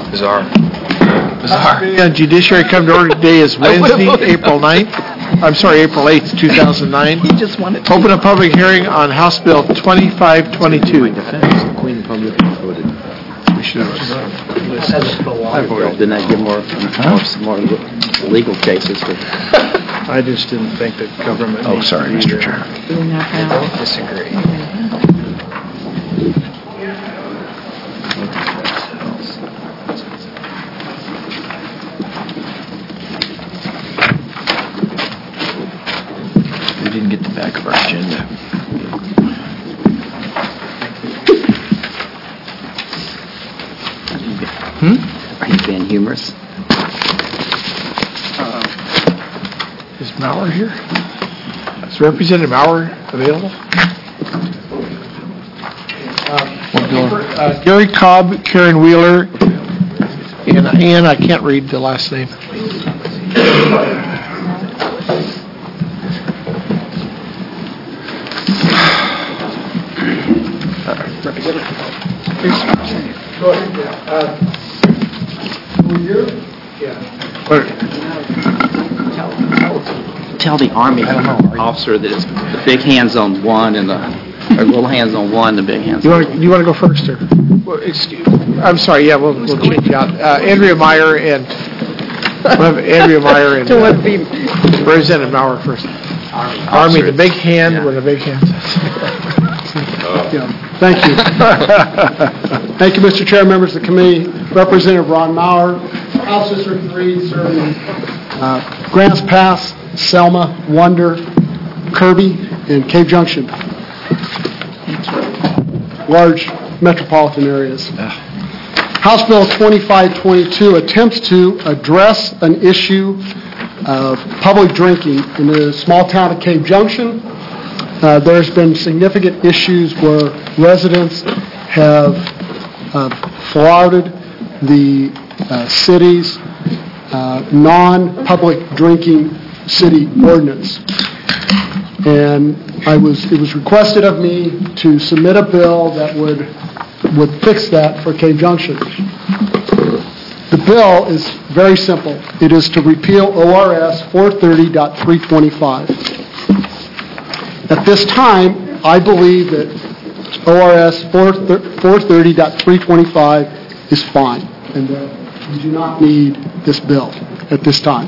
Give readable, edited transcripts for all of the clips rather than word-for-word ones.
Bizarre. Judiciary come to order today is Wednesday, April 8th, 2009. He just wanted to. Open a public hearing on House Bill 2522. The Queen Public voted. We should have. Didn't I give more legal cases? I just didn't think that government. Oh, sorry, Mr. Chair. I don't disagree. We didn't get the back of our agenda. Are you being humorous? Is Maurer here? Is Representative Maurer available? Gary Cobb, Karen Wheeler, and Ann, I can't read the last name. Tell the Army officer that it's the big hands on one and the little hands on one, the big hands. You want to go first, or? Well, I'm sorry. Yeah, we'll change it out. Andrea Meyer and Representative Maurer first. Army, the big hand with the big hands. Thank you. Thank you, Mr. Chair, members of the committee. Representative Ron Maurer, House District 3, serving Grants Pass, Selma, Wonder, Kirby, and Cave Junction. Large metropolitan areas. House Bill 2522 attempts to address an issue of public drinking in the small town of Cave Junction. There's been significant issues where residents have flouted the city's non-public drinking city ordinance. And it was requested of me to submit a bill that would fix that for Cave Junction. The bill is very simple. It is to repeal ORS 430.325. At this time, I believe that ORS 430.325 is fine, and that we do not need this bill at this time.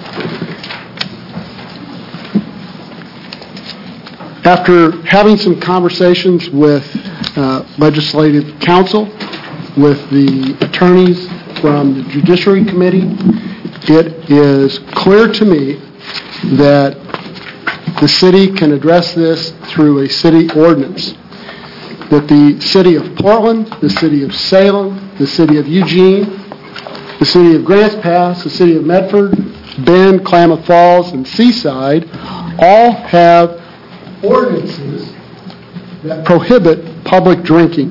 After having some conversations with legislative counsel, with the attorneys from the Judiciary Committee, it is clear to me that the city can address this through a city ordinance. That the city of Portland, the city of Salem, the city of Eugene, the city of Grants Pass, the city of Medford, Bend, Klamath Falls, and Seaside all have ordinances that prohibit public drinking.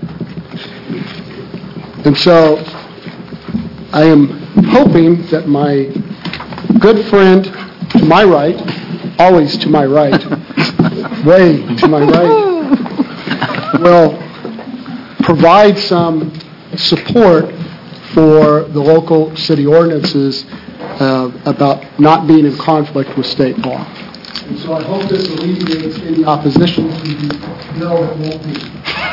And so I am hoping that my good friend to my right, always to my right, way to my right, will provide some support for the local city ordinances about not being in conflict with state law. And so I hope this alleviates any opposition to the bill that won't be.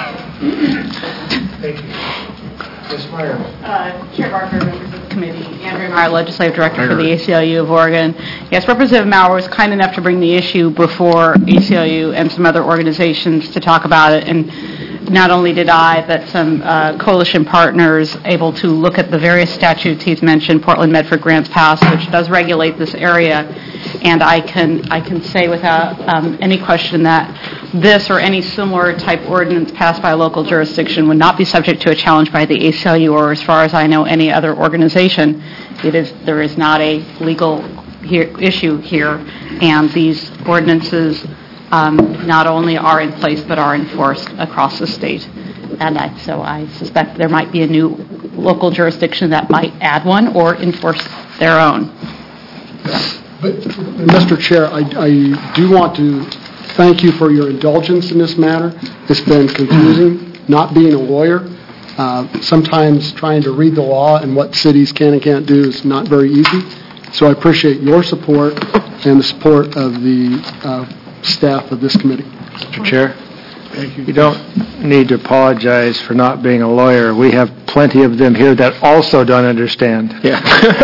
Thank you. Ms. Meyer. Chair Barker, members of the committee, Andrea Meyer, Legislative Director for the ACLU of Oregon. Yes, Representative Maurer was kind enough to bring the issue before ACLU and some other organizations to talk about it, and not only did I, but some coalition partners able to look at the various statutes he's mentioned, Portland, Medford, Grants Pass, which does regulate this area, and I can say without any question that this or any similar type ordinance passed by a local jurisdiction would not be subject to a challenge by the ACLU or, as far as I know, any other organization. There is not a legal issue here, and these ordinances not only are in place but are enforced across the state. And so I suspect there might be a new local jurisdiction that might add one or enforce their own. But, Mr. Chair, I do want to thank you for your indulgence in this matter. It's been confusing, not being a lawyer. Sometimes trying to read the law and what cities can and can't do is not very easy. So I appreciate your support and the support of the staff of this committee. Mr. Chair, Thank you don't need to apologize for not being a lawyer. We have plenty of them here that also don't understand. Yeah.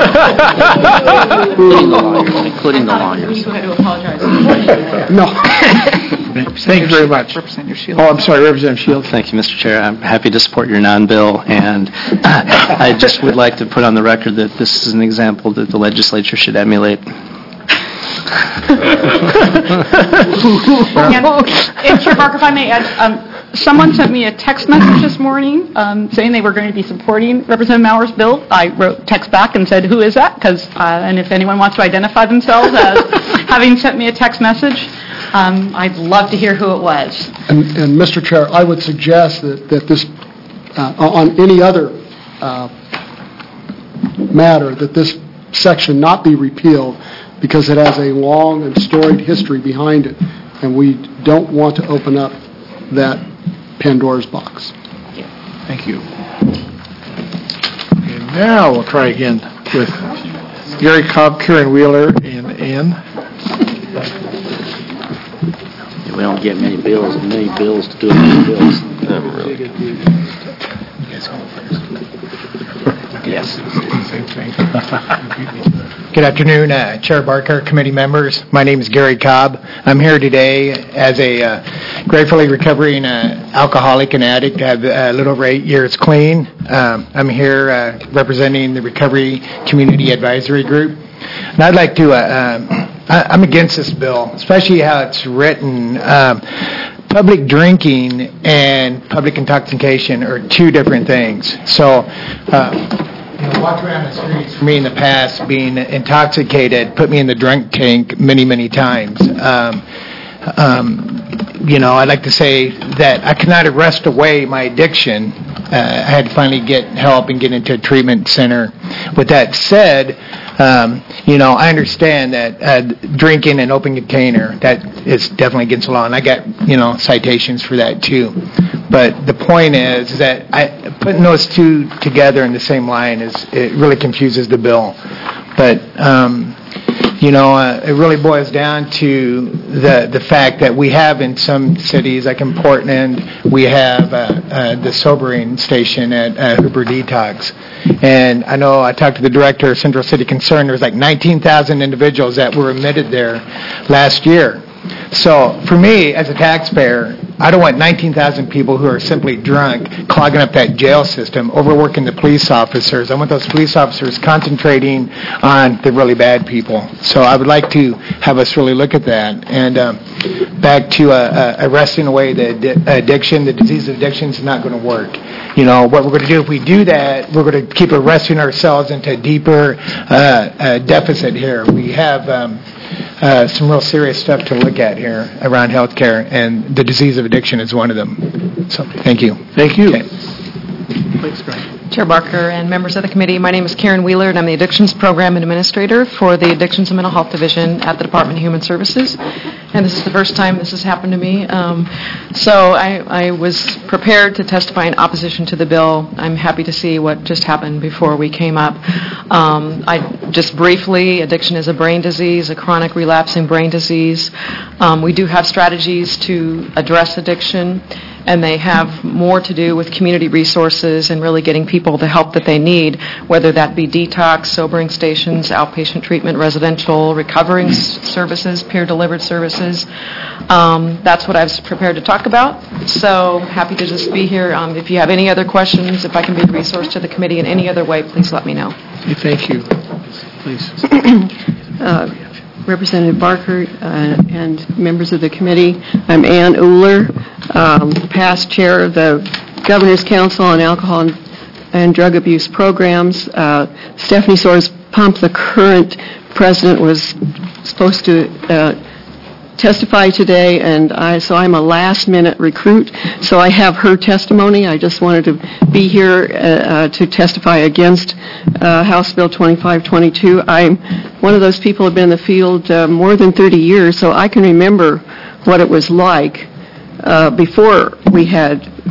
Including the lawyers. You had to apologize. No. Thank you very much. Representative Shields. Oh, I'm sorry, Representative Shields. Thank you, Mr. Chair. I'm happy to support your non-bill, and I just would like to put on the record that this is an example that the legislature should emulate. Chair Barker, if I may add, someone sent me a text message this morning saying they were going to be supporting Representative Maurer's bill. I wrote text back and said, who is that? And if anyone wants to identify themselves as having sent me a text message, I'd love to hear who it was. And Mr. Chair, I would suggest that this, on any other matter, that this section not be repealed because it has a long and storied history behind it, and we don't want to open up that Pandora's box. Thank you. And now we'll try again with Gary Cobb, Karen Wheeler, and Ann. We don't get many bills to do many bills. Yes. Good afternoon, Chair Barker, committee members. My name is Gary Cobb. I'm here today as a gratefully recovering alcoholic and addict. I have a little over 8 years clean. I'm here representing the Recovery Community Advisory Group. And I'd like to, I'm against this bill, especially how it's written. Public drinking and public intoxication are two different things. So, walked around the streets for me in the past being intoxicated, put me in the drunk tank many, many times. I'd like to say that I cannot arrest away my addiction. I had to finally get help and get into a treatment center. With that said, I understand that drinking an open container, that is definitely against the law, and I got, citations for that too. But the point is that putting those two together in the same line it really confuses the bill. But it really boils down to the fact that we have in some cities, like in Portland, we have the sobering station at Hooper Detox. And I know I talked to the director of Central City Concern. There was like 19,000 individuals that were admitted there last year. So for me, as a taxpayer, I don't want 19,000 people who are simply drunk clogging up that jail system, overworking the police officers. I want those police officers concentrating on the really bad people. So I would like to have us really look at that. And back to arresting away the addiction, the disease of addiction is not going to work. What we're going to do if we do that, we're going to keep arresting ourselves into a deeper deficit here. We have some real serious stuff to look at here around healthcare, and the disease of addiction is one of them. So, thank you. Thank you. Okay. Please, go ahead. Chair Barker and members of the committee, my name is Karen Wheeler, and I'm the Addictions Program Administrator for the Addictions and Mental Health Division at the Department of Human Services. And this is the first time this has happened to me. So I was prepared to testify in opposition to the bill. I'm happy to see what just happened before we came up. Just briefly, addiction is a brain disease, a chronic relapsing brain disease. We do have strategies to address addiction, and they have more to do with community resources and really getting people the help that they need, whether that be detox, sobering stations, outpatient treatment, residential, recovering services, peer-delivered services. That's what I was prepared to talk about. So happy to just be here. If you have any other questions, if I can be a resource to the committee in any other way, please let me know. Thank you. Please. Representative Barker and members of the committee. I'm Ann Uhler, past chair of the Governor's Council on Alcohol and Drug Abuse Programs. Stephanie Soares Pump, the current president, was supposed to testify today, and so I'm a last-minute recruit, so I have her testimony. I just wanted to be here to testify against House Bill 2522. I'm one of those people who have been in the field more than 30 years, so I can remember what it was like before we had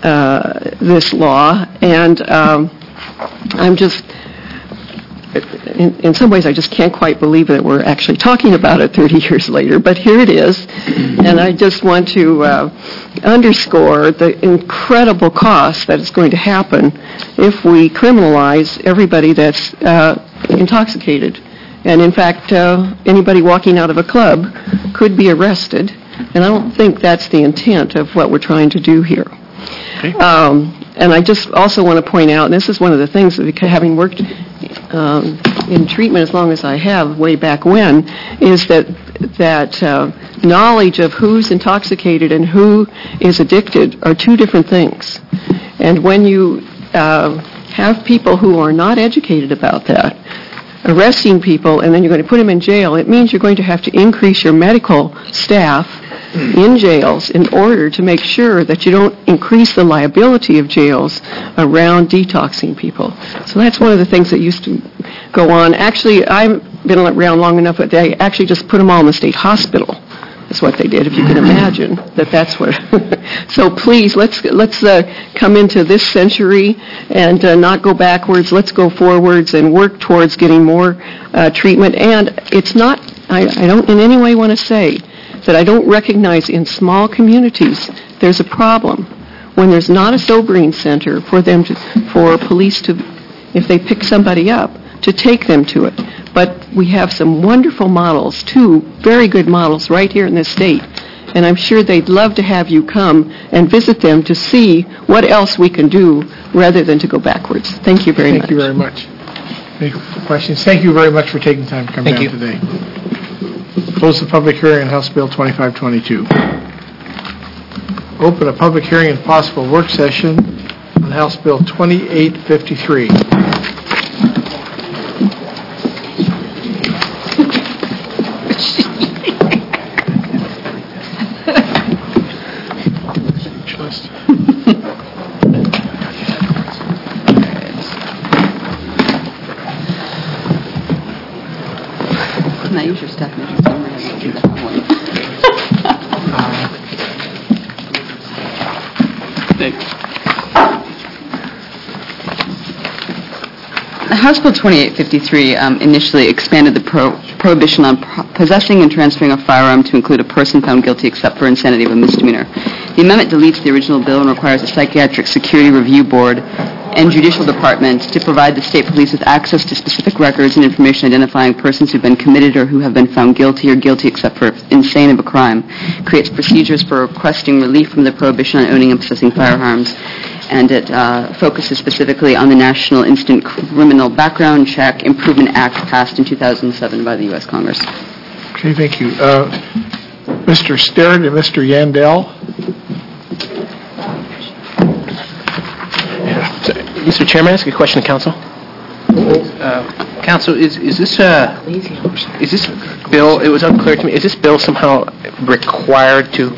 this law, and I'm just, in some ways, I just can't quite believe that we're actually talking about it 30 years later, but here it is, and I just want to underscore the incredible cost that is going to happen if we criminalize everybody that's intoxicated. And in fact, anybody walking out of a club could be arrested, and I don't think that's the intent of what we're trying to do here. Okay. And I just also want to point out, and this is one of the things that, having worked in treatment as long as I have, way back when, is that knowledge of who's intoxicated and who is addicted are two different things. And when you have people who are not educated about that, arresting people, and then you're going to put them in jail, it means you're going to have to increase your medical staff in jails in order to make sure that you don't increase the liability of jails around detoxing people. So that's one of the things that used to go on. Actually, I've been around long enough that they actually just put them all in the state hospital. That's what they did, if you can imagine that's what. So please, let's come into this century and not go backwards. Let's go forwards and work towards getting more treatment. And it's not, I don't in any way want to say that I don't recognize in small communities there's a problem when there's not a sobering center for police to, if they pick somebody up, to take them to it. But we have some wonderful models, two very good models right here in this state, and I'm sure they'd love to have you come and visit them to see what else we can do rather than to go backwards. Thank you very much. Thank you very much. Any questions? Thank you very much for taking time to come down today. Close the public hearing on House Bill 2522. Open a public hearing and possible work session on House Bill 2853. Not use your stuff. House Bill 2853 initially expanded the prohibition on possessing and transferring a firearm to include a person found guilty except for insanity of a misdemeanor. The amendment deletes the original bill and requires a Psychiatric Security Review Board and Judicial Department to provide the state police with access to specific records and information identifying persons who've been committed or who have been found guilty or guilty except for insane of a crime, creates procedures for requesting relief from the prohibition on owning and possessing firearms, and it focuses specifically on the National Instant Criminal Background Check Improvement Act passed in 2007 by the U.S. Congress. Okay, thank you. Mr. Sterrett and Mr. Yandel. Mr. Chairman, ask a question to Council. Council, is this bill? It was unclear to me. Is this bill somehow required to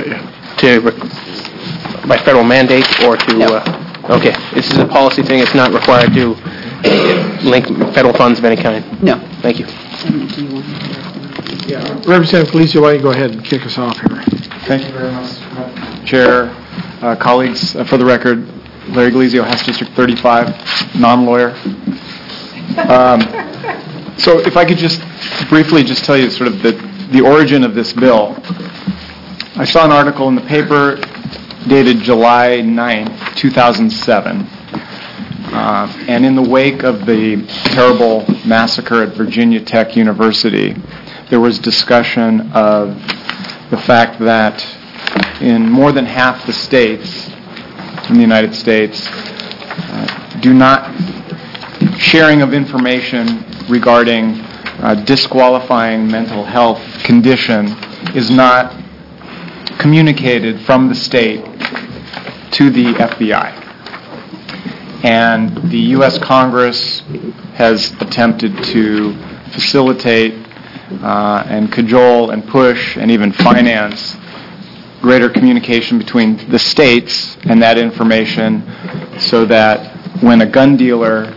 by federal mandate or to? No. Okay, this is a policy thing. It's not required to link federal funds of any kind. No. Thank you. Representative Galizio, why don't you go ahead and kick us off here? Thank you very much, Chair, colleagues. For the record, Larry Galizio, House District 35, non-lawyer. So if I could just briefly just tell you sort of the origin of this bill. I saw an article in the paper dated July 9th, 2007. And in the wake of the terrible massacre at Virginia Tech University, there was discussion of the fact that in more than half the states in the United States, sharing of information regarding disqualifying mental health condition is not communicated from the state to the FBI. And the U.S. Congress has attempted to facilitate and cajole and push and even finance greater communication between the states and that information so that when a gun dealer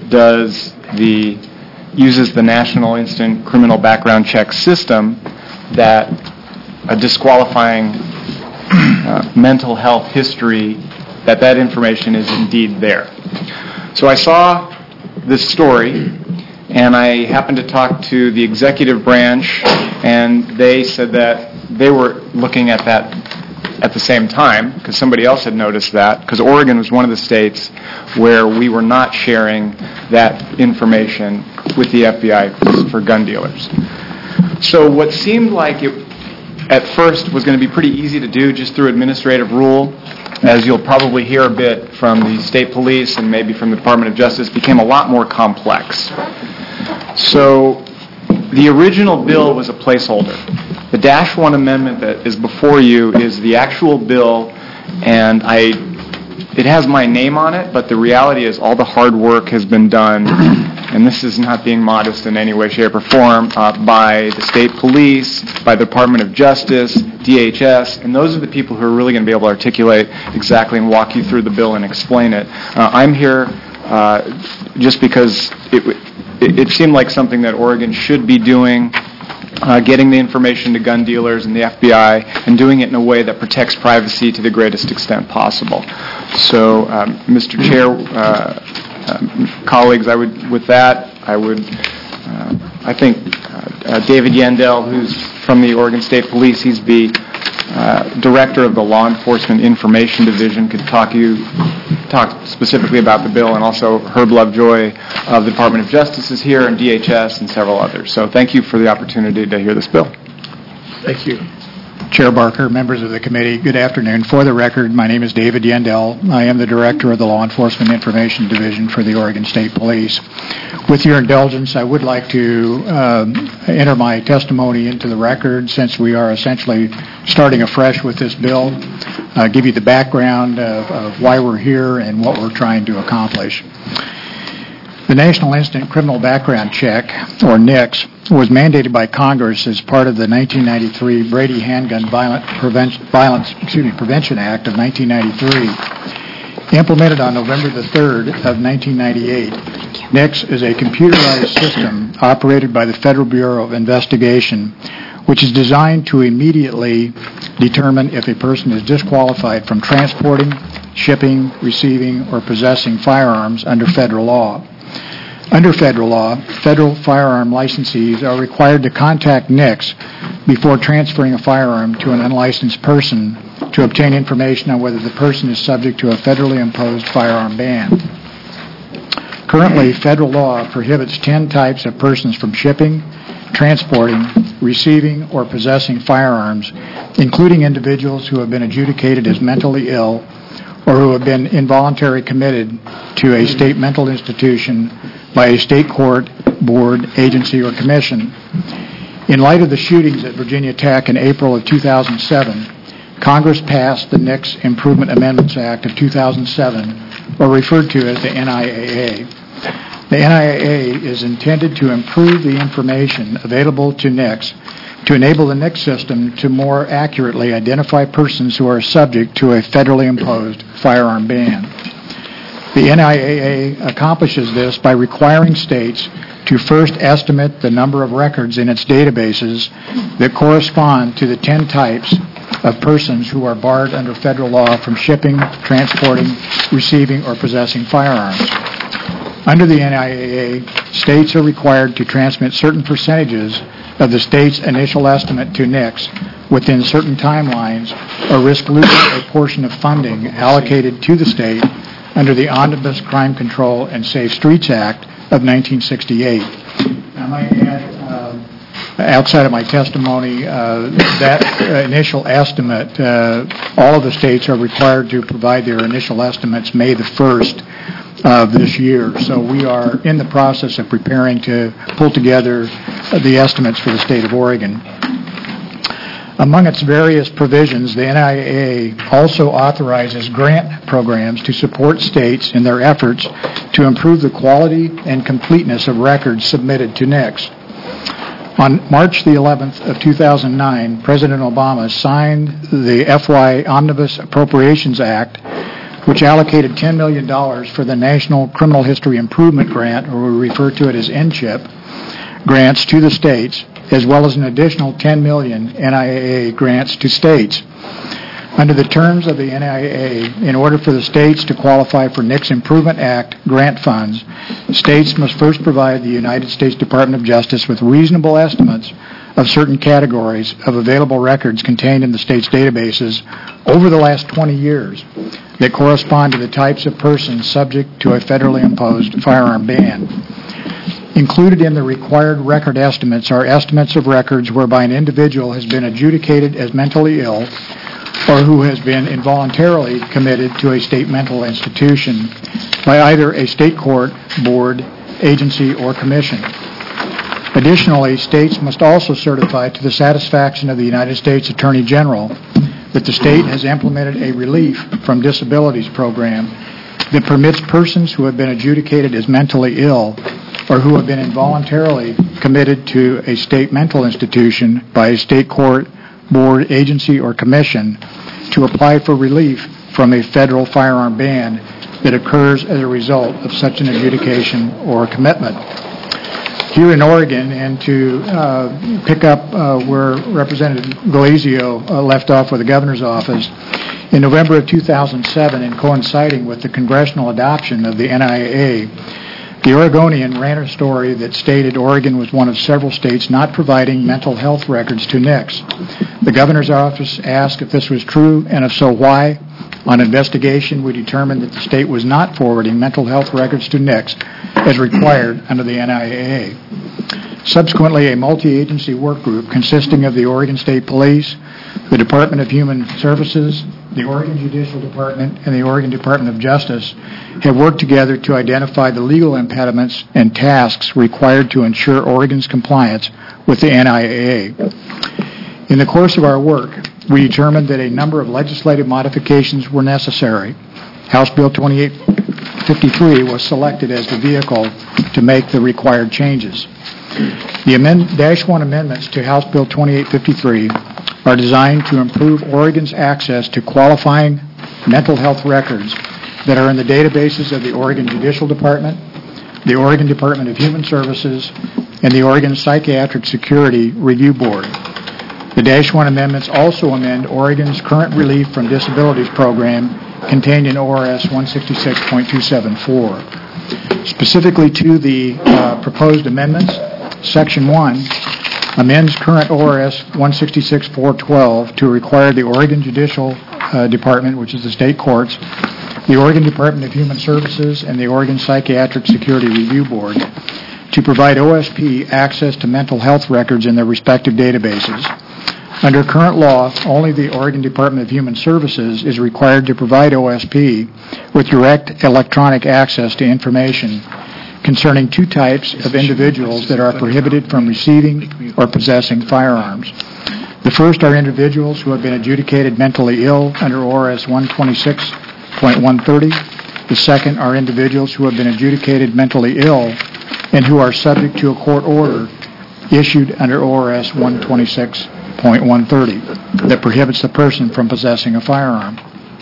uses the National Instant Criminal Background Check system, that a disqualifying mental health history that that information is indeed there. So I saw this story, and I happened to talk to the executive branch, and they said that they were looking at that at the same time, because somebody else had noticed that, because Oregon was one of the states where we were not sharing that information with the FBI for gun dealers. So what seemed like it at first was going to be pretty easy to do just through administrative rule, as you'll probably hear a bit from the state police and maybe from the Department of Justice, became a lot more complex. So the original bill was a placeholder. The Dash 1 amendment that is before you is the actual bill, and it has my name on it, but the reality is all the hard work has been done, and this is not being modest in any way, shape, or form, by the state police, by the Department of Justice, DHS, and those are the people who are really going to be able to articulate exactly and walk you through the bill and explain it. I'm here just because it seemed like something that Oregon should be doing, getting the information to gun dealers and the FBI, and doing it in a way that protects privacy to the greatest extent possible. So, Mr. Chair, colleagues, I think David Yandel, who's from the Oregon State Police, he's the director of the Law Enforcement Information Division, could talk specifically about the bill, and also Herb Lovejoy of the Department of Justice is here, and DHS, and several others. So thank you for the opportunity to hear this bill. Thank you. Chair Barker, members of the committee, good afternoon. For the record, my name is David Yandel. I am the director of the Law Enforcement Information Division for the Oregon State Police. With your indulgence, I would like to enter my testimony into the record, since we are essentially starting afresh with this bill, give you the background of why we're here and what we're trying to accomplish. The National Instant Criminal Background Check, or NICS, was mandated by Congress as part of the 1993 Brady Handgun Prevention Act of 1993. Implemented on November the 3rd of 1998, NICS is a computerized system operated by the Federal Bureau of Investigation, which is designed to immediately determine if a person is disqualified from transporting, shipping, receiving, or possessing firearms under federal law. Under federal law, federal firearm licensees are required to contact NICS before transferring a firearm to an unlicensed person to obtain information on whether the person is subject to a federally imposed firearm ban. Currently, federal law prohibits 10 types of persons from shipping, transporting, receiving, or possessing firearms, including individuals who have been adjudicated as mentally ill or who have been involuntarily committed to a state mental institution by a state court, board, agency, or commission. In light of the shootings at Virginia Tech in April of 2007, Congress passed the NICS Improvement Amendments Act of 2007, or referred to as the NIAA. The NIAA is intended to improve the information available to NICS to enable the NICS system to more accurately identify persons who are subject to a federally imposed firearm ban. The NIAA accomplishes this by requiring states to first estimate the number of records in its databases that correspond to the 10 types of persons who are barred under federal law from shipping, transporting, receiving, or possessing firearms. Under the NIAA, states are required to transmit certain percentages of the state's initial estimate to NICS within certain timelines, or risk losing a portion of funding allocated to the state under the Omnibus Crime Control and Safe Streets Act of 1968. I might add, outside of my testimony, that initial estimate, all of the states are required to provide their initial estimates May the 1st of this year. So we are in the process of preparing to pull together the estimates for the state of Oregon. Among its various provisions, the NIAA also authorizes grant programs to support states in their efforts to improve the quality and completeness of records submitted to NICS. On March the 11th of 2009, President Obama signed the FY Omnibus Appropriations Act, which allocated $10 million for the National Criminal History Improvement Grant, or we refer to it as NCHIP, grants to the states, as well as an additional $10 million NIAA grants to states. Under the terms of the NIA, in order for the states to qualify for NICS Improvement Act grant funds, states must first provide the United States Department of Justice with reasonable estimates of certain categories of available records contained in the state's databases over the last 20 years that correspond to the types of persons subject to a federally imposed firearm ban. Included in the required record estimates are estimates of records whereby an individual has been adjudicated as mentally ill or who has been involuntarily committed to a state mental institution by either a state court, board, agency, or commission. Additionally, states must also certify to the satisfaction of the United States Attorney General that the state has implemented a relief from disabilities program that permits persons who have been adjudicated as mentally ill or who have been involuntarily committed to a state mental institution by a state court, board, agency, or commission to apply for relief from a federal firearm ban that occurs as a result of such an adjudication or commitment. Here in Oregon, and to pick up where Representative Galizio left off with the governor's office, in November of 2007, and coinciding with the congressional adoption of the NIA, the Oregonian ran a story that stated Oregon was one of several states not providing mental health records to NICS. The governor's office asked if this was true, and if so, why. On investigation, we determined that the state was not forwarding mental health records to NICS as required under the NIA. Subsequently, a multi-agency work group consisting of the Oregon State Police, the Department of Human Services, the Oregon Judicial Department, and the Oregon Department of Justice have worked together to identify the legal impediments and tasks required to ensure Oregon's compliance with the NIA. In the course of our work, we determined that a number of legislative modifications were necessary. House Bill 2853 was selected as the vehicle to make the required changes. The -1 amendments to House Bill 2853 are designed to improve Oregon's access to qualifying mental health records that are in the databases of the Oregon Judicial Department, the Oregon Department of Human Services, and the Oregon Psychiatric Security Review Board. The -1 amendments also amend Oregon's current relief from disabilities program contained in ORS 166.274. Specifically to the proposed amendments, Section 1 amends current ORS 166.412 to require the Oregon Judicial Department, which is the state courts, the Oregon Department of Human Services, and the Oregon Psychiatric Security Review Board to provide OSP access to mental health records in their respective databases. Under current law, only the Oregon Department of Human Services is required to provide OSP with direct electronic access to information concerning two types of individuals that are prohibited from receiving or possessing firearms. The first are individuals who have been adjudicated mentally ill under ORS 126.130. The second are individuals who have been adjudicated mentally ill and who are subject to a court order issued under ORS 126.130 that prohibits the person from possessing a firearm.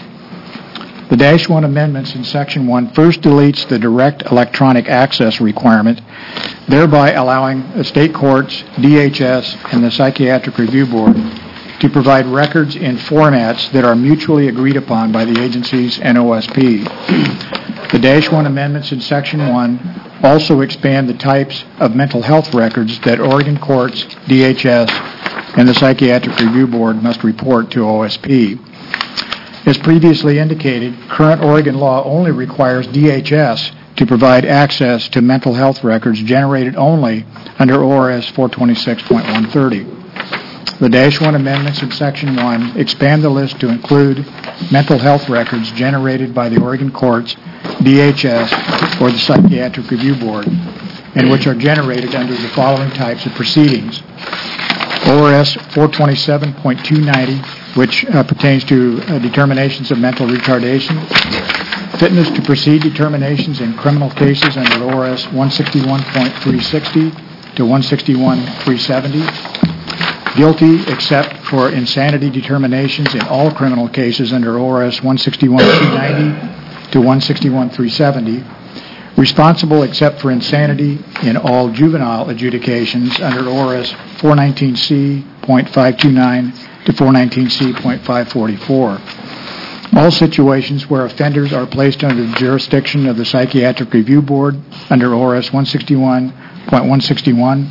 The -1 amendments in Section 1 first deletes the direct electronic access requirement, thereby allowing the state courts, DHS, and the Psychiatric Review Board to provide records in formats that are mutually agreed upon by the agencies and OSP. The -1 amendments in Section 1 also expand the types of mental health records that Oregon courts, DHS, and the Psychiatric Review Board must report to OSP. As previously indicated, current Oregon law only requires DHS to provide access to mental health records generated only under ORS 426.130. The -1 amendments in Section 1 expand the list to include mental health records generated by the Oregon courts, DHS, or the Psychiatric Review Board, and which are generated under the following types of proceedings. ORS 427.290, which pertains to determinations of mental retardation, fitness to proceed determinations in criminal cases under ORS 161.360 to 161.370, guilty except for insanity determinations in all criminal cases under ORS 161.290 to 161.370, responsible except for insanity in all juvenile adjudications under ORS 419C 419C.529 to 419C.544. All situations where offenders are placed under the jurisdiction of the Psychiatric Review Board under ORS 161.161,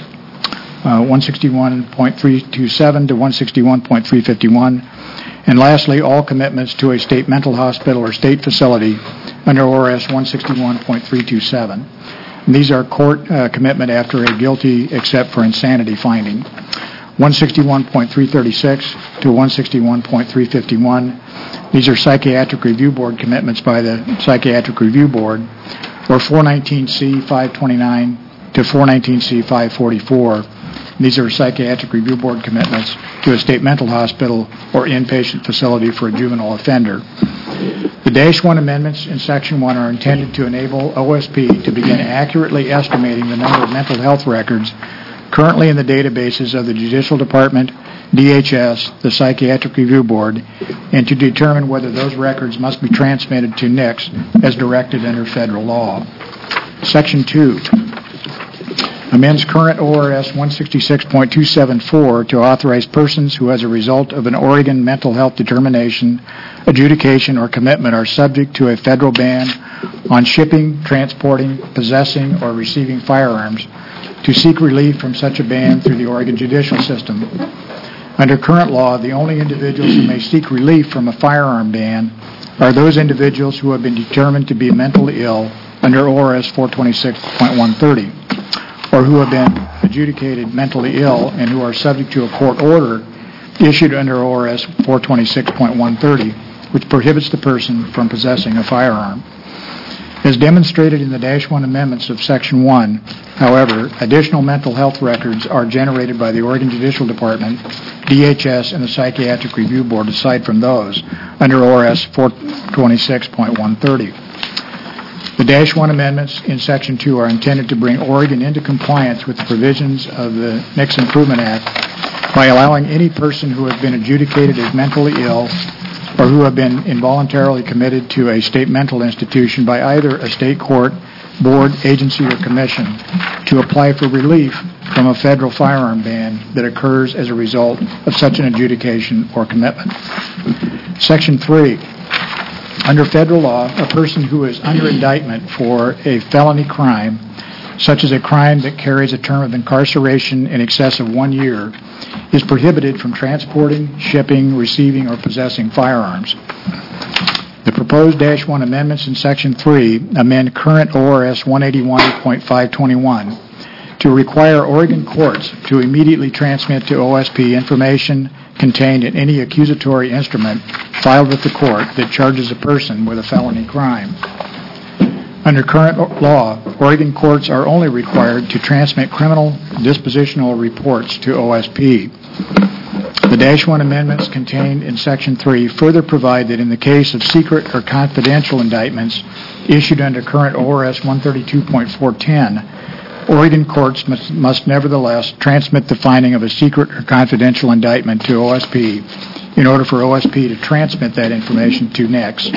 161.327 to 161.351, and lastly, all commitments to a state mental hospital or state facility under ORS 161.327. And these are court commitment after a guilty except for insanity finding. 161.336 to 161.351. These are Psychiatric Review Board commitments by the Psychiatric Review Board, or 419C.529 to 419C.544. These are Psychiatric Review Board commitments to a state mental hospital or inpatient facility for a juvenile offender. The -1 amendments in Section 1 are intended to enable OSP to begin accurately estimating the number of mental health records currently in the databases of the Judicial Department, DHS, the Psychiatric Review Board, and to determine whether those records must be transmitted to NICS as directed under federal law. Section 2 amends current ORS 166.274 to authorize persons who, as a result of an Oregon mental health determination, adjudication, or commitment, are subject to a federal ban on shipping, transporting, possessing, or receiving firearms, to seek relief from such a ban through the Oregon judicial system. Under current law, the only individuals who may seek relief from a firearm ban are those individuals who have been determined to be mentally ill under ORS 426.130, or who have been adjudicated mentally ill and who are subject to a court order issued under ORS 426.130, which prohibits the person from possessing a firearm. As demonstrated in the -1 amendments of Section 1, however, additional mental health records are generated by the Oregon Judicial Department, DHS, and the Psychiatric Review Board aside from those under ORS 426.130. The -1 amendments in Section 2 are intended to bring Oregon into compliance with the provisions of the NICS Improvement Act by allowing any person who has been adjudicated as mentally ill or who have been involuntarily committed to a state mental institution by either a state court, board, agency, or commission to apply for relief from a federal firearm ban that occurs as a result of such an adjudication or commitment. Section 3. Under federal law, a person who is under indictment for a felony crime, such as a crime that carries a term of incarceration in excess of 1 year, is prohibited from transporting, shipping, receiving, or possessing firearms. The proposed -1 amendments in Section 3 amend current ORS 181.521 to require Oregon courts to immediately transmit to OSP information contained in any accusatory instrument filed with the court that charges a person with a felony crime. Under current law, Oregon courts are only required to transmit criminal dispositional reports to OSP. The -1 amendments contained in Section 3 further provide that in the case of secret or confidential indictments issued under current ORS 132.410, Oregon courts must nevertheless transmit the finding of a secret or confidential indictment to OSP in order for OSP to transmit that information to NICS.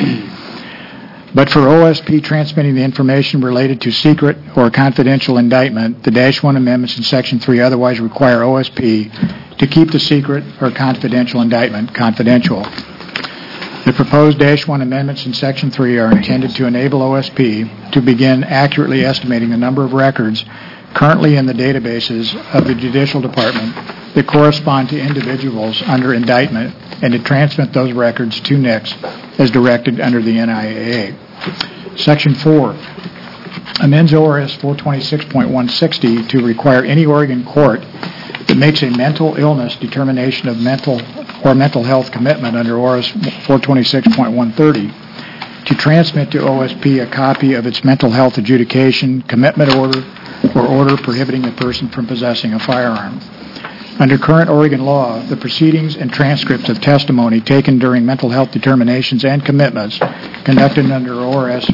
But for OSP transmitting the information related to secret or confidential indictment, the -1 amendments in Section 3 otherwise require OSP to keep the secret or confidential indictment confidential. The proposed -1 amendments in Section 3 are intended to enable OSP to begin accurately estimating the number of records currently in the databases of the Judicial Department that correspond to individuals under indictment and to transmit those records to NICS as directed under the NIAA. Section 4 amends ORS 426.160 to require any Oregon court that makes a mental illness determination of mental health commitment under ORS 426.130 to transmit to OSP a copy of its mental health adjudication, commitment order, or order prohibiting the person from possessing a firearm. Under current Oregon law, the proceedings and transcripts of testimony taken during mental health determinations and commitments conducted under ORS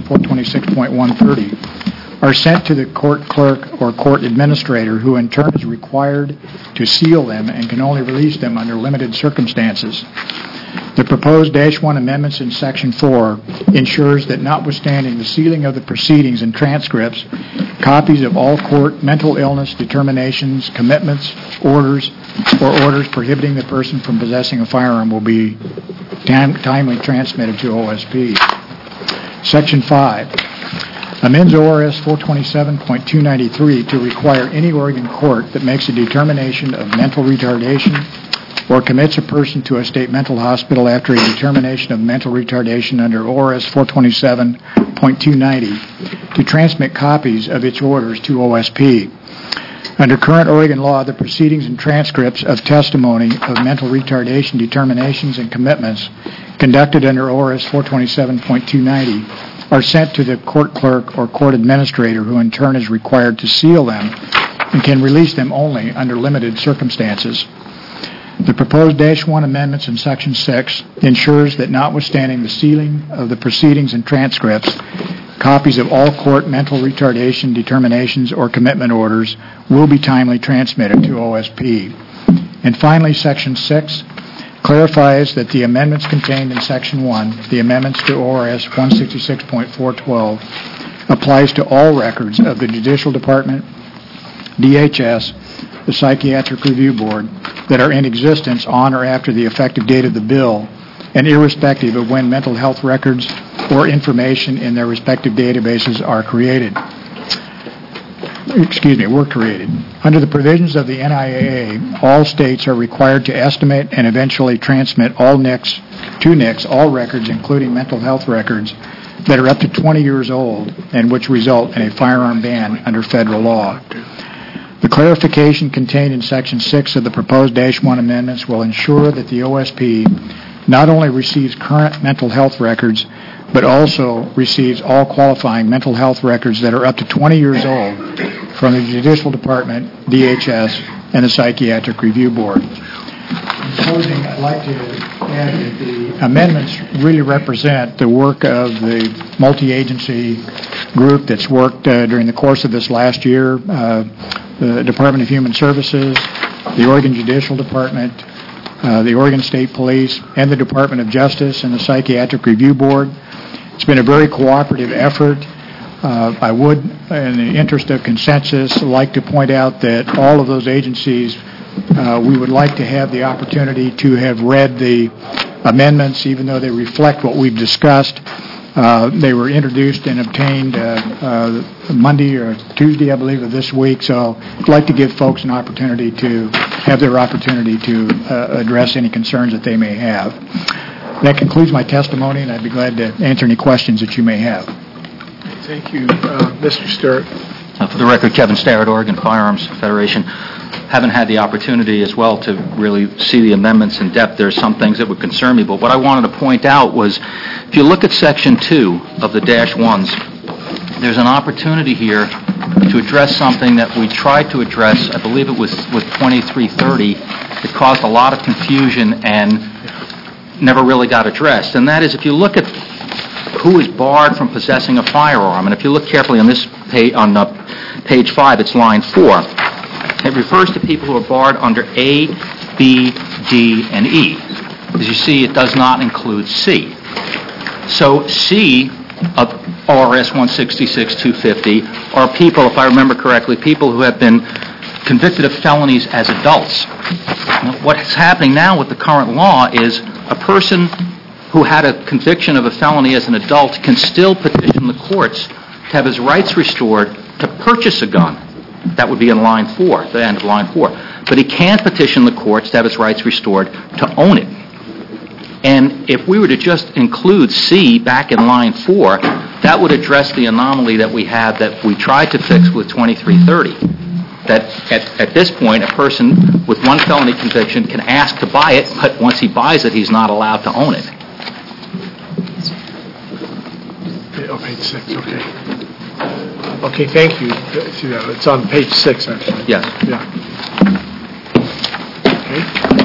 426.130 are sent to the court clerk or court administrator, who in turn is required to seal them and can only release them under limited circumstances. The proposed -1 amendments in Section 4 ensures that notwithstanding the sealing of the proceedings and transcripts, Copies of all court mental illness determinations, commitments, orders, or orders prohibiting the person from possessing a firearm will be timely transmitted to OSP. Section 5 amends ORS 427.293 to require any Oregon court that makes a determination of mental retardation or commits a person to a state mental hospital after a determination of mental retardation under ORS 427.290 to transmit copies of its orders to OSP. Under current Oregon law, the proceedings and transcripts of testimony of mental retardation determinations and commitments conducted under ORS 427.290 are sent to the court clerk or court administrator, who in turn is required to seal them and can release them only under limited circumstances. The proposed -1 amendments in Section 6 ensures that notwithstanding the sealing of the proceedings and transcripts, copies of all court mental retardation determinations or commitment orders will be timely transmitted to OSP. And finally, Section 6 clarifies that the amendments contained in Section 1, the amendments to ORS 166.412, applies to all records of the Judicial Department, DHS, the Psychiatric Review Board, that are in existence on or after the effective date of the bill, and irrespective of when mental health records or information in their respective databases were created. Under the provisions of the NIAA, all states are required to estimate and eventually transmit to NICS all records, including mental health records, that are up to 20 years old and which result in a firearm ban under federal law. The clarification contained in Section 6 of the proposed -1 amendments will ensure that the OSP not only receives current mental health records, but also receives all qualifying mental health records that are up to 20 years old from the Judicial Department, DHS, and the Psychiatric Review Board. In closing, I'd like to add that the amendments really represent the work of the multi-agency group that's worked during the course of this last year, the Department of Human Services, the Oregon Judicial Department, the Oregon State Police, and the Department of Justice and the Psychiatric Review Board. It's been a very cooperative effort. I would, in the interest of consensus, like to point out that all of those agencies, we would like to have the opportunity to have read the amendments, even though they reflect what we've discussed. They were introduced and obtained Monday or Tuesday, I believe, of this week, so I'd like to give folks an opportunity to have their opportunity to address any concerns that they may have. That concludes my testimony, and I'd be glad to answer any questions that you may have. Thank you. Mr. Stewart. For the record, Kevin Starrett, Oregon Firearms Federation. Haven't had the opportunity as well to really see the amendments in depth. There are some things that would concern me, but what I wanted to point out was, if you look at Section 2 of the -1s, there's an opportunity here to address something that we tried to address, I believe it was with 2330. It caused a lot of confusion and never really got addressed. And that is, if you look at who is barred from possessing a firearm, and if you look carefully on this page, on page 5, it's line 4. It refers to people who are barred under A, B, D, and E. As you see, it does not include C. So C of ORS 166-250 are people, if I remember correctly, people who have been convicted of felonies as adults. What's happening now with the current law is a person who had a conviction of a felony as an adult can still petition the courts to have his rights restored to purchase a gun. That would be in line 4, the end of line 4. But he can't petition the courts to have his rights restored to own it. And if we were to just include C back in line 4, that would address the anomaly that we have that we tried to fix with 2330. That at this point, a person with one felony conviction can ask to buy it, but once he buys it, he's not allowed to own it. Oh, page 6, okay. Okay, thank you. See that? It's on page 6, actually. Yes. Yeah. Okay.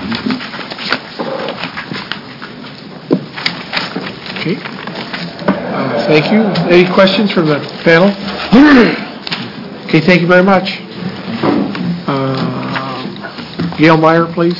Okay. Thank you. Any questions from the panel? Okay, thank you very much. Gail Meyer, please.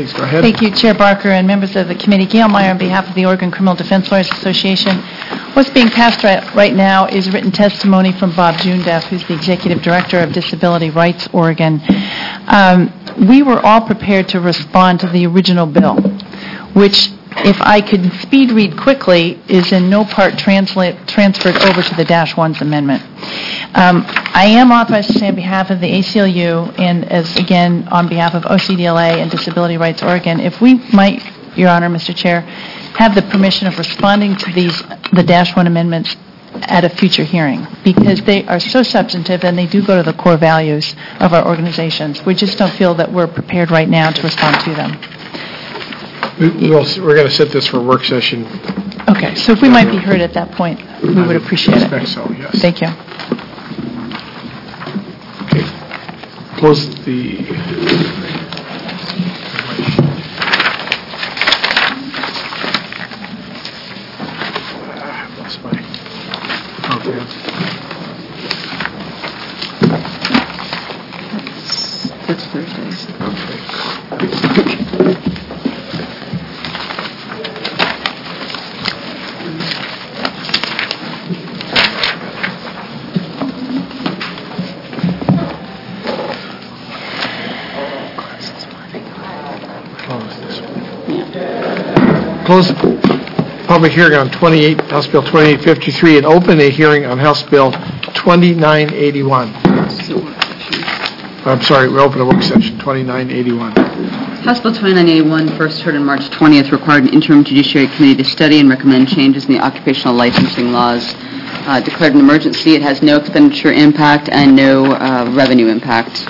please go ahead. Thank you, Chair Barker and members of the committee. Gail Meyer on behalf of the Oregon Criminal Defense Lawyers Association. What's being passed right now is written testimony from Bob Jundeff, who's the Executive Director of Disability Rights Oregon. We were all prepared to respond to the original bill, which, if I could speed read quickly, is in no part transferred over to the -1's amendment. I am authorized to say on behalf of the ACLU and again on behalf of OCDLA and Disability Rights Oregon, if we might, Your Honor, Mr. Chair, have the permission of responding to the -1 amendments at a future hearing, because they are so substantive and they do go to the core values of our organizations. We just don't feel that we're prepared right now to respond to them. We're going to set this for work session. Okay, so if we might be heard at that point, we would appreciate it. I expect so, yes. Thank you. Okay. Close the... I lost my... Okay. That's Thursdays. Okay. Close the public hearing on House Bill 2853 and open a hearing on House Bill 2981. I'm sorry, we open a work session, 2981. House Bill 2981, first heard on March 20th, required an interim Judiciary Committee to study and recommend changes in the occupational licensing laws. Declared an emergency. It has no expenditure impact and no revenue impact.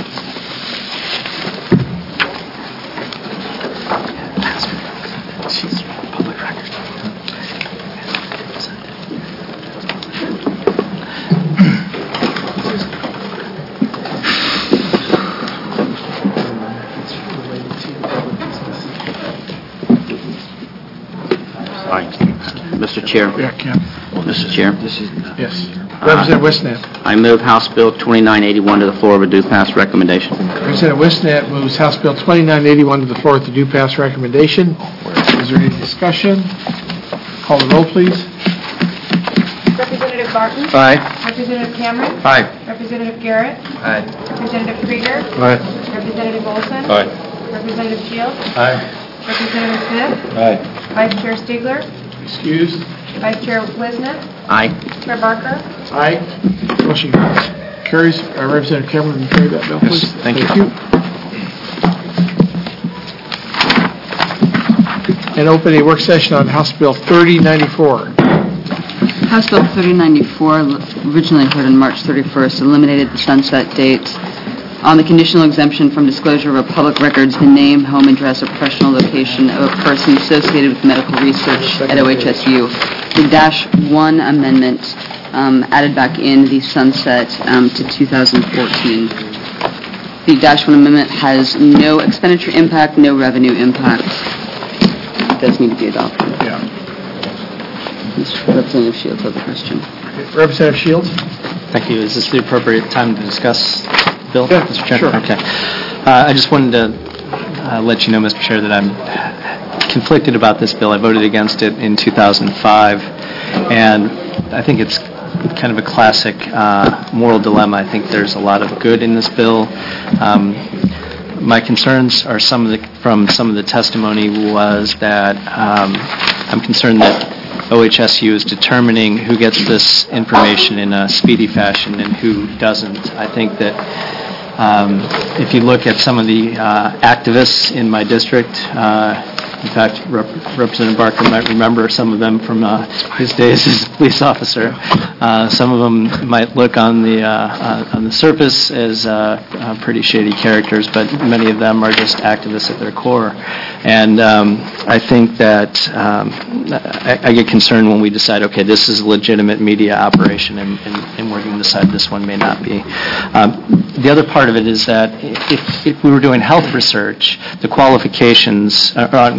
Mr. Chair. Yeah, Ken. Mr. Chair. Yes. Representative Wisnat. I move House Bill 2981 to the floor with a due pass recommendation. Representative Wisnat moves House Bill 2981 to the floor with a due pass recommendation. Is there any discussion? Call the roll, please. Representative Barton. Aye. Representative Cameron. Aye. Representative Garrett. Aye. Representative Krieger. Aye. Representative Olson. Aye. Representative Shields. Aye. Representative Smith. Aye. Vice Chair Stigler. Excused. Vice Chair Wisnat. Aye. Chair Barker. Aye. Motion carries. Representative Cameron, will you carry that bill, please? Yes, thank you. And open a work session on House Bill 3094. House Bill 3094, originally heard on March 31st, eliminated the sunset date on the conditional exemption from disclosure of public records, the name, home address, or professional location of a person associated with medical research at OHSU. The -1 amendment added back in the sunset to 2014. The -1 amendment has no expenditure impact, no revenue impact. It does need to be adopted. Yeah. Representative Shields has a question. Representative Shields. Thank you. Is this the appropriate time to discuss the bill, Yeah, Mr. Chair? sure. Okay. I just wanted to let you know, Mr. Chair, that I'm conflicted about this bill. I voted against it in 2005, and I think it's kind of a classic moral dilemma. I think there's a lot of good in this bill. My concerns are from some of the testimony was that I'm concerned that OHSU is determining who gets this information in a speedy fashion and who doesn't. I think that if you look at some of the activists in my district, in fact, Representative Barker might remember some of them from his days as a police officer. Some of them might look on the surface as pretty shady characters, but many of them are just activists at their core. And I think that I get concerned when we decide, okay, this is a legitimate media operation, and we're going to decide this one may not be. The other part of it is that if we were doing health research, the qualifications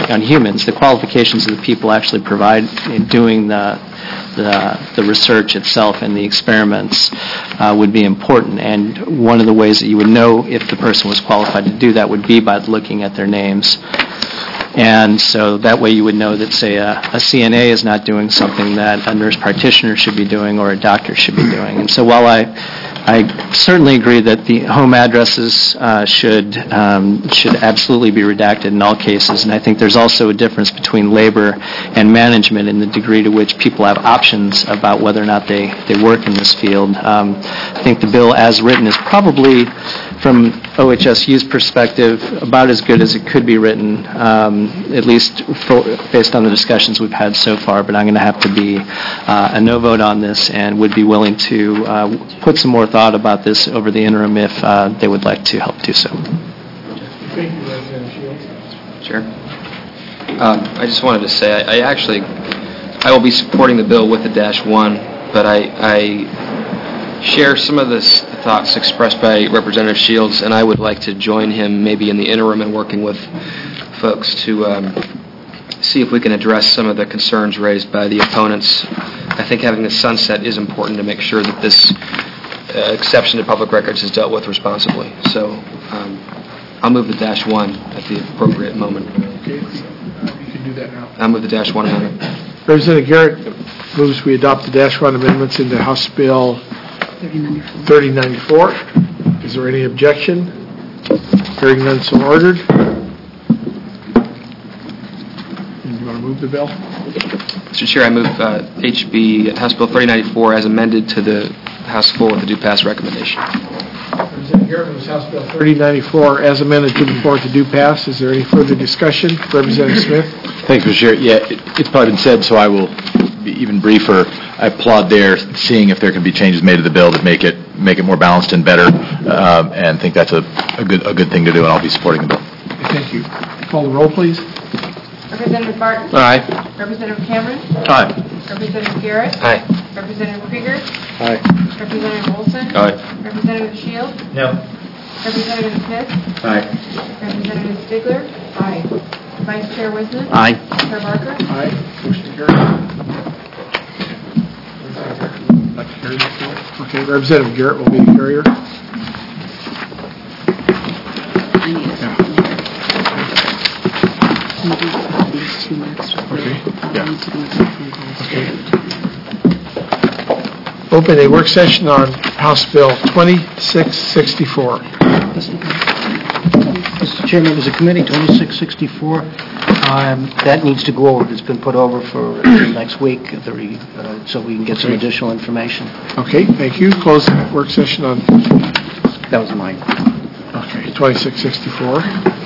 on humans. The qualifications of the people actually provide in doing the research itself and the experiments would be important. And one of the ways that you would know if the person was qualified to do that would be by looking at their names. And so that way you would know that, say, a CNA is not doing something that a nurse practitioner should be doing or a doctor should be doing. And so while I certainly agree that the home addresses should absolutely be redacted in all cases, and I think there's also a difference between labor and management in the degree to which people have options about whether or not they work in this field. I think the bill as written is probably, from OHSU's perspective, about as good as it could be written, at least based on the discussions we've had so far. But I'm going to have to be a no vote on this and would be willing to put some more thought about this over the interim if they would like to help do so. Thank you, Representative Shields. Sure. I just wanted to say, I will be supporting the bill with the -1, but I share some of the thoughts expressed by Representative Shields, and I would like to join him maybe in the interim and working with folks to see if we can address some of the concerns raised by the opponents. I think having the sunset is important to make sure that this exception to public records is dealt with responsibly. So I'll move the -1 at the appropriate moment. Okay, you can do that now. I'll move the -1 amendment. Representative Garrett moves we adopt the -1 amendments into House Bill 3094. Is there any objection? Hearing none, so ordered. You want to move the bill? Mr. Chair, I move House Bill 3094 as amended to the House full with the due pass recommendation. Representative Garrett moves House Bill 3094 as amended to the floor to due pass. Is there any further discussion? Representative Smith? Thanks, Mr. Chair. Yeah, it's probably been said, so I will be even briefer. I applaud seeing if there can be changes made to the bill that make it more balanced and better, and think that's a good thing to do, and I'll be supporting the bill. Thank you. Call the roll, please. Representative Barton? Aye. Representative Cameron? Aye. Representative Garrett? Aye. Representative Krieger? Aye. Representative Olson? Aye. Representative Shields? No. Representative Smith? Aye. Representative Stigler? Aye. Vice Chair Wisniewski? Aye. Chair Barker? Aye. Motion carried. Okay, Representative Garrett will be the carrier. Open a work session on House Bill 2664. Mr. Chairman, members of the committee, 2664, that needs to go over. It's been put over for next week so we can get some additional information. Okay, thank you. Close the work session on... That was mine. Okay, 2664.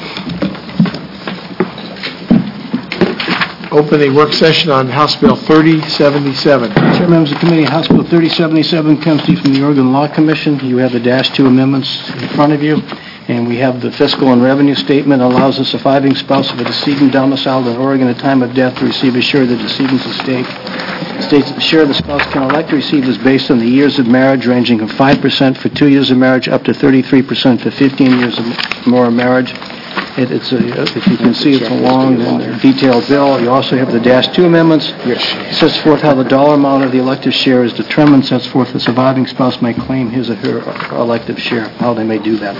Open a work session on House Bill 3077. Chair, members of the committee, House Bill 3077 comes to you from the Oregon Law Commission. You have the -2 amendments in front of you, and we have the fiscal and revenue statement allows the surviving spouse of a decedent domiciled in Oregon at the time of death to receive a share of the decedent's estate. It states that the share the spouse can elect to receive is based on the years of marriage, ranging from 5% for 2 years of marriage up to 33% for 15 years or more of marriage. If you can see, it's a long and detailed bill. You also have the -2 amendments. It sets forth how the dollar amount of the elective share is determined, sets forth the surviving spouse may claim his or her elective share, how they may do that.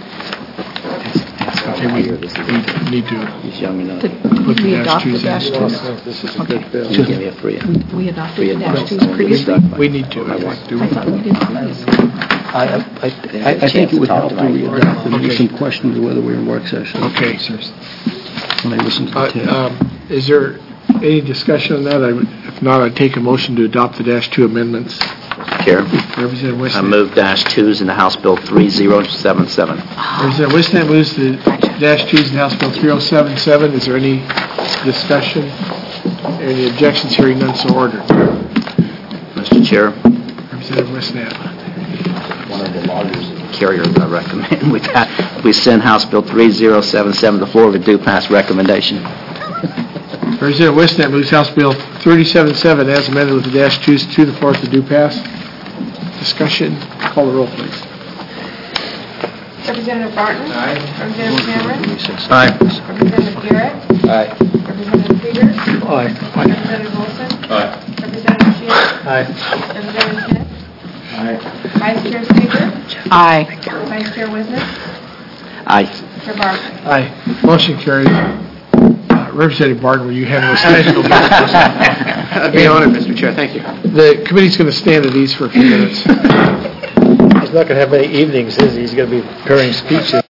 Okay, we need to put the -2s in. This is a good bill. We adopted the -2s previously? We need to. I thought we did previously. I think it would help to readapt. There was some question of whether we're in work session. Okay. When I listened to the tape. Is there any discussion on that? If not, I'd take a motion to adopt the -2 amendments. Chair, Representative Wisniewski. I move -2s in the House Bill 3077. Representative Wisniewski moves the -2s in House Bill 3077. Is there any discussion? Any objections? Hearing none, so ordered. Mr. Chair, Representative Wisniewski. one of the lawyers and carriers I recommend we send House Bill 3077 to the floor with a due pass recommendation. Representative Wisniewski moves House Bill 3077 as amended with the -2s to the floor with the due pass. Discussion. Call the roll, please. Representative Barton. Aye. Representative Cameron. Aye. Representative Garrett. Aye. Representative Seeger. Aye. Representative Wilson. Aye. Representative Shields. Aye. Representative Smith. Aye. Vice Chair Stiegler. Aye. Vice Chair Wisnick. Aye. Chair Barkley. Aye. Motion carries. Representative Barton, will you handle this technical business? I'd be honored, Mr. Chair. Thank you. The committee's going to stand at ease for a few minutes. He's not going to have many evenings, is he? He's going to be preparing speeches.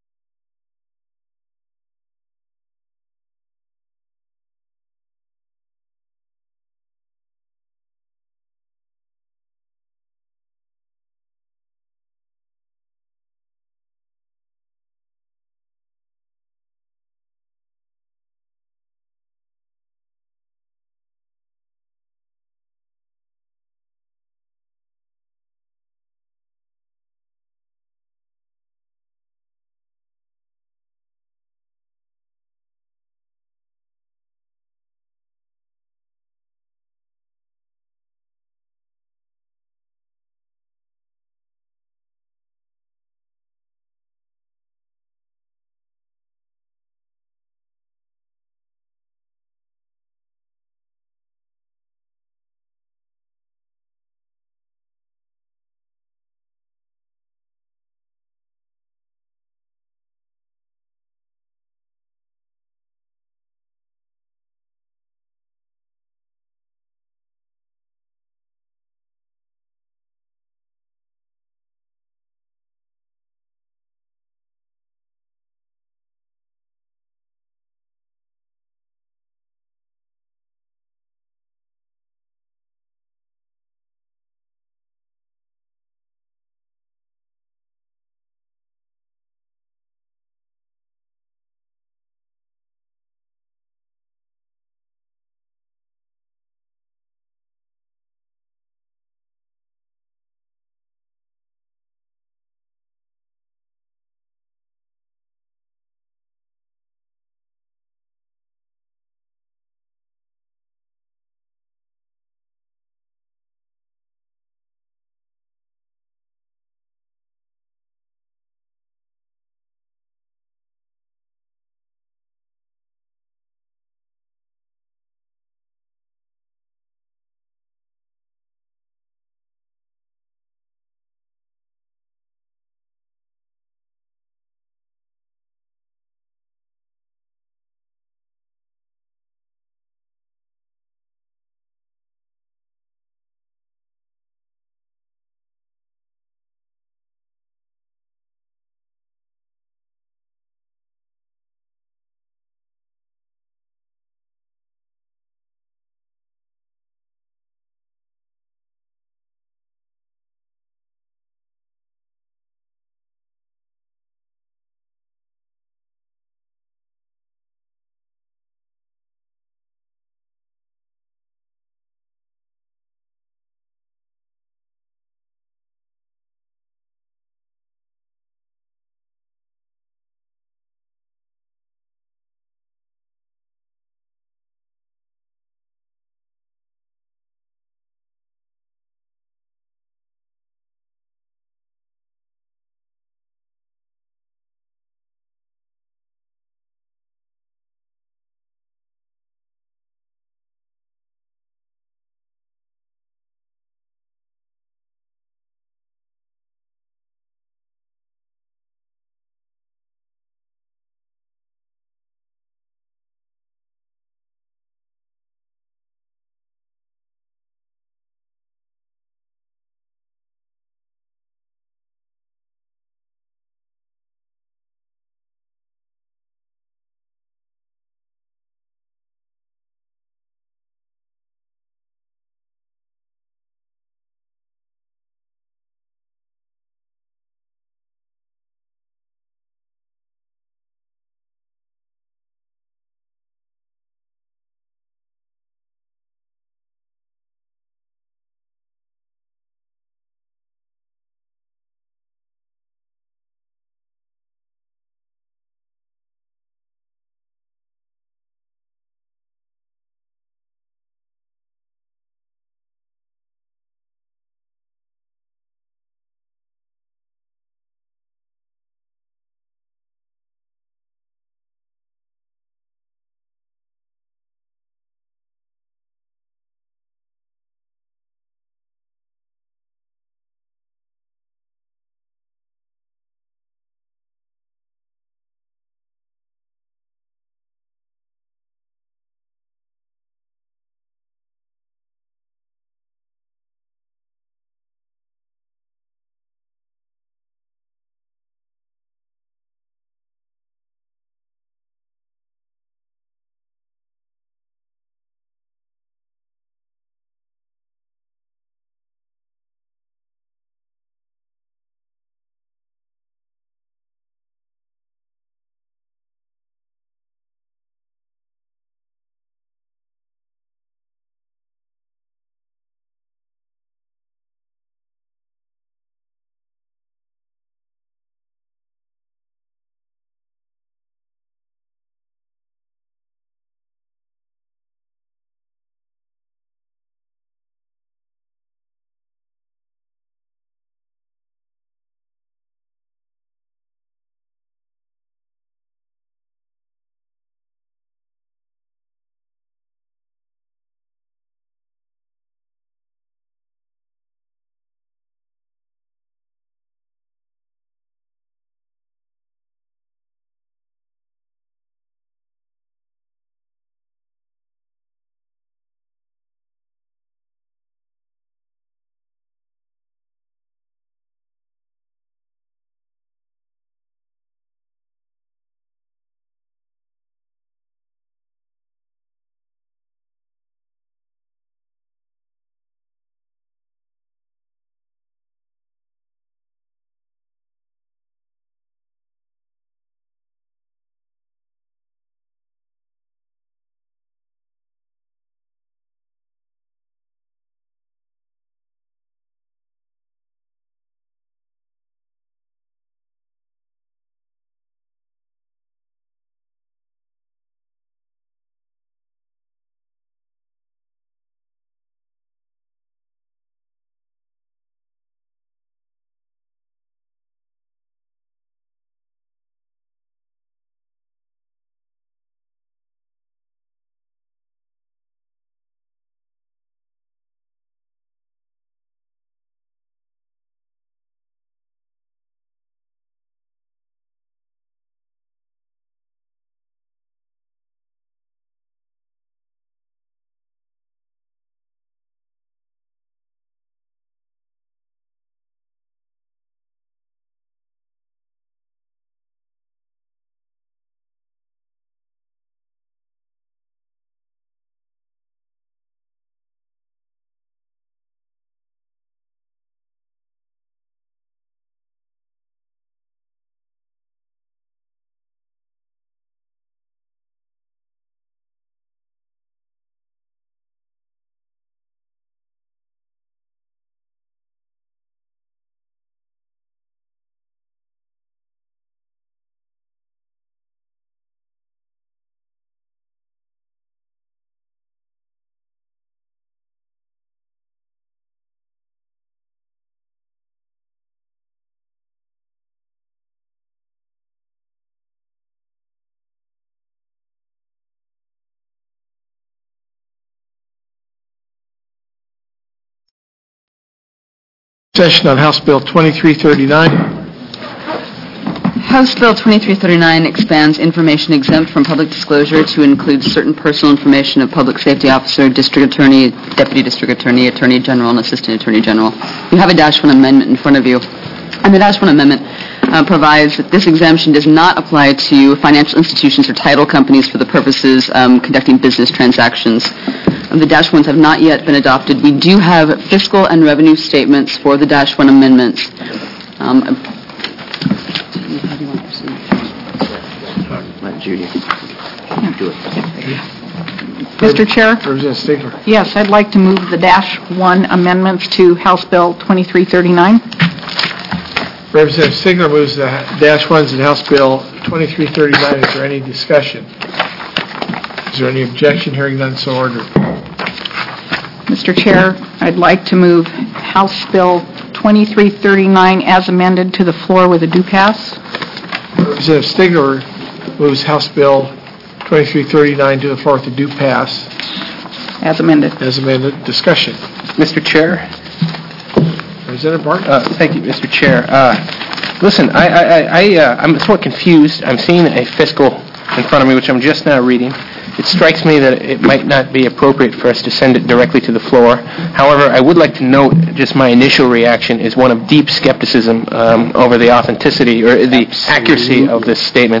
Session on House Bill 2339. House Bill 2339 expands information exempt from public disclosure to include certain personal information of public safety officer, district attorney, deputy district attorney, attorney general, and assistant attorney general. You have a -1 amendment in front of you. And the -1 amendment provides that this exemption does not apply to financial institutions or title companies for the purposes conducting business transactions. The -1s have not yet been adopted. We do have fiscal and revenue statements for the -1 amendments. How do you want to proceed? Let Judy do it. Mr. Chair? Representative Stigler. Yes, I'd like to move the -1 amendments to House Bill 2339. Representative Stigler moves the -1s in House Bill 2339. Is there any discussion? Is there any objection? Hearing none, so ordered. Mr. Chair, I'd like to move House Bill 2339 as amended to the floor with a due pass. Representative Stigler moves House Bill 2339 to the floor with a due pass. As amended. As amended. Discussion. Mr. Chair? Representative Barton? Thank you, Mr. Chair. Listen, I'm somewhat confused. I'm seeing a fiscal in front of me, which I'm just now reading. It strikes me that it might not be appropriate for us to send it directly to the floor. However, I would like to note, just my initial reaction is one of deep skepticism over the authenticity or the accuracy of this statement.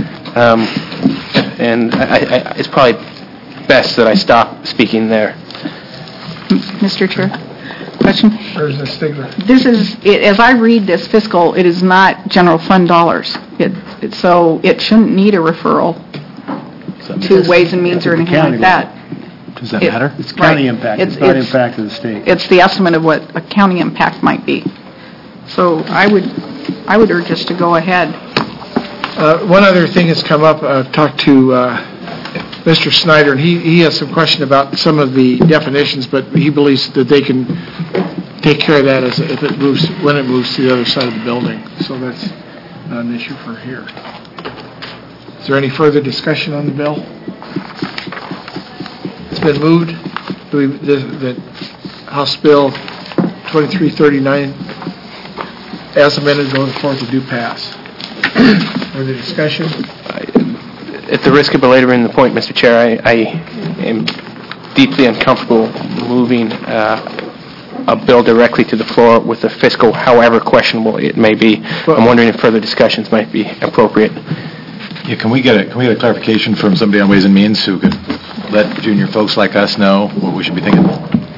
And it's probably best that I stop speaking there. Mr. Chair? Question? Representative Stigler. This is, as I read this fiscal, it is not general fund dollars. So it shouldn't need a referral to Ways and Means or anything like that. Does that matter? It's county impact. It's not impact of the state. It's the estimate of what a county impact might be. So I would urge us to go ahead. One other thing has come up. I've talked to Mr. Snyder, and he has some question about some of the definitions, but he believes that they can take care of that if it moves, when it moves to the other side of the building. So that's not an issue for here. Is there any further discussion on the bill? It's been moved that House Bill 2339 as amended go to the floor to do pass. Further discussion? At the risk of belaboring the point, Mr. Chair, I am deeply uncomfortable moving a bill directly to the floor with the fiscal, however questionable it may be. I'm wondering if further discussions might be appropriate. Yeah, can we get a clarification from somebody on Ways and Means who could let junior folks like us know what we should be thinking?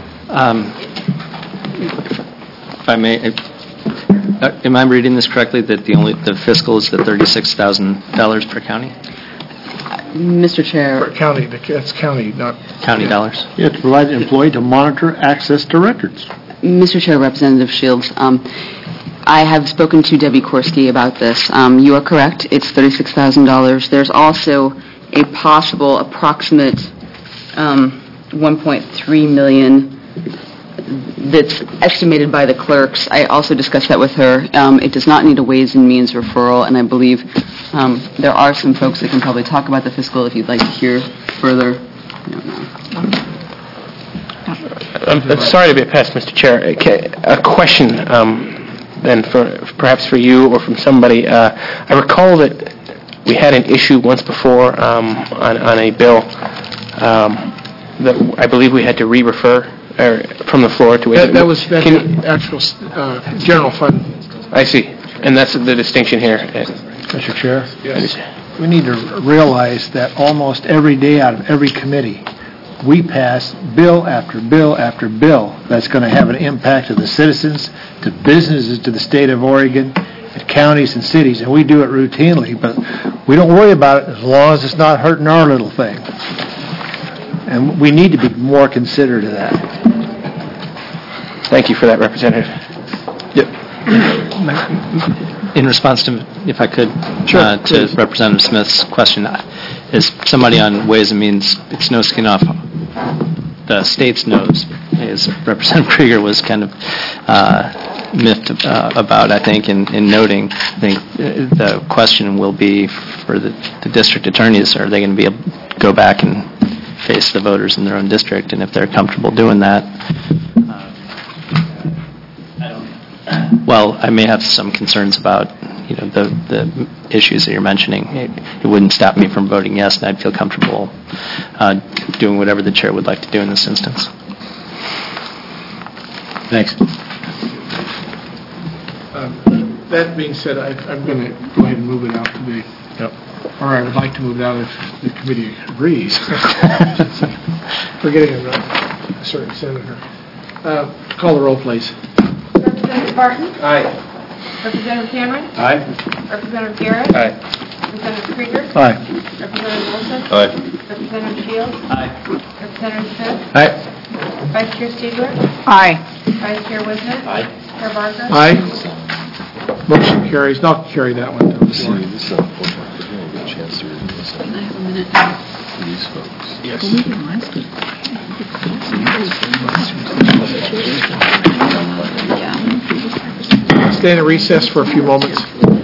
If I may, am I reading this correctly, that the fiscal is the $36,000 per county? Mr. Chair. For county, that's county, not... County dollars. Yeah, to provide an employee to monitor access to records. Mr. Chair, Representative Shields, I have spoken to Debbie Korski about this. You are correct. It's $36,000. There's also a possible approximate $1.3 million that's estimated by the clerks. I also discussed that with her. It does not need a Ways and Means referral, and I believe there are some folks that can probably talk about the fiscal if you'd like to hear further. I'm sorry to be a pest, Mr. Chair. A question then perhaps for you or from somebody. I recall that we had an issue once before on a bill that I believe we had to re-refer from the floor to... That was actual general fund. I see. And that's the distinction here. Mr. Chair? Yes. We need to realize that almost every day out of every committee, we pass bill after bill after bill that's going to have an impact to the citizens, to businesses, to the state of Oregon, to counties and cities, and we do it routinely, but we don't worry about it as long as it's not hurting our little thing. And we need to be more considerate of that. Thank you for that, Representative. In response to, if I could, to Representative Smith's question, as somebody on Ways and Means, it's no skin off the state's nose, as Representative Krieger was kind of miffed about, I think, in noting. I think the question will be for the district attorneys, are they going to be able to go back and face the voters in their own district, and if they're comfortable doing that. well, I may have some concerns about, the issues that you're mentioning. It wouldn't stop me from voting yes, and I'd feel comfortable doing whatever the chair would like to do in this instance. Thanks. That being said, I'm going to go ahead and move it out to the, or I would like to move it out if the committee agrees. Forgetting a certain senator. Call the roll, please. Representative Barton? Aye. Representative Cameron? Aye. Representative Garrett? Aye. Representative Krieger? Aye. Representative Wilson? Aye. Representative Shields? Aye. Representative Smith? Aye. Vice Chair Stigler? Aye. Vice Chair Wisner? Aye. Chair Barker? Aye. Motion carries. Now carry that one. This is unfortunate. There's no good chance to read this. Can I have a minute for these folks? Yes. Stay in a recess for a few moments.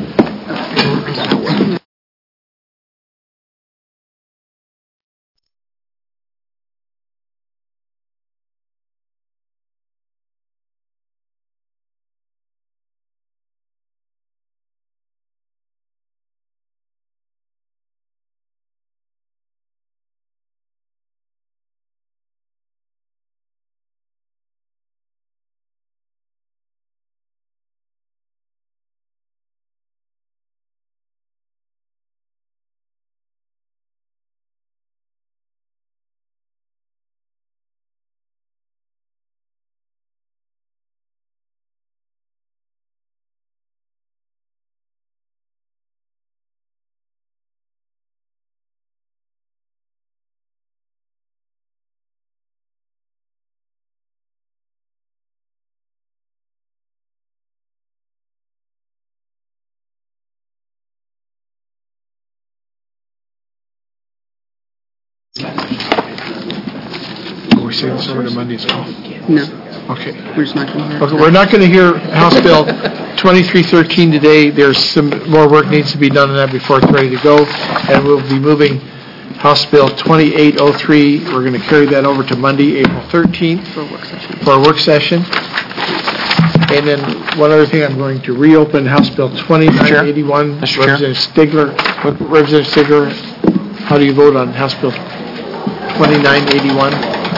We're saying this over to Monday's call? No. Okay. We're just not going to hear. Okay, we're not going to hear House Bill 2313 today. There's some more work needs to be done on that before it's ready to go. And we'll be moving House Bill 2803. We're going to carry that over to Monday, April 13th. For a work session. And then one other thing, I'm going to reopen House Bill 2981. Representative Stigler, how do you vote on House Bill 2981?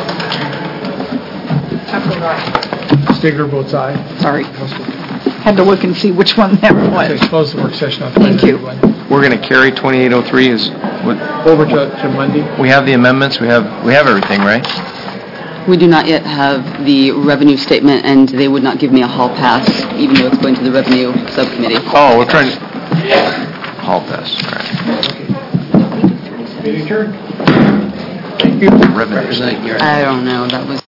Stigler votes aye. Sorry. Had to look and see which one that was. Okay, close the work session on Thank you. 2981. We're going to carry 2803 is what? Over to Monday. We have the amendments, we have everything, right? We do not yet have the revenue statement, and they would not give me a hall pass, even though it's going to the revenue subcommittee. Oh, we're trying to... Hall pass, all right. Meeting adjourned. Revenue statement. I don't know, that was...